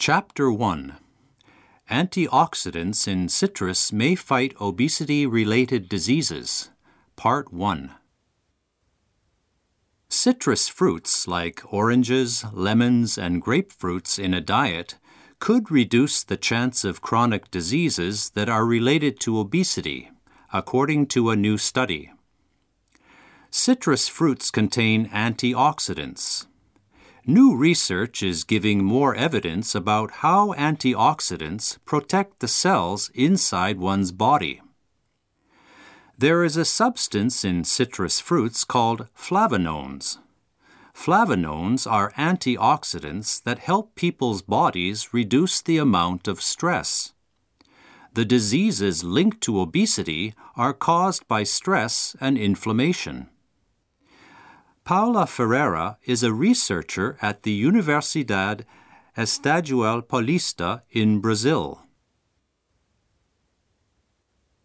Chapter 1. Antioxidants in citrus may fight obesity-related diseases. Part 1. Citrus fruits like oranges, lemons, and grapefruits in a diet could reduce the chance of chronic diseases that are related to obesity, according to a new study. Citrus fruits contain antioxidants. New research is giving more evidence about how antioxidants protect the cells inside one's body. There is a substance in citrus fruits called flavonones. Flavonones are antioxidants that help people's bodies reduce the amount of stress. The diseases linked to obesity are caused by stress and inflammation. Paula Ferreira is a researcher at the Universidade Estadual Paulista in Brazil.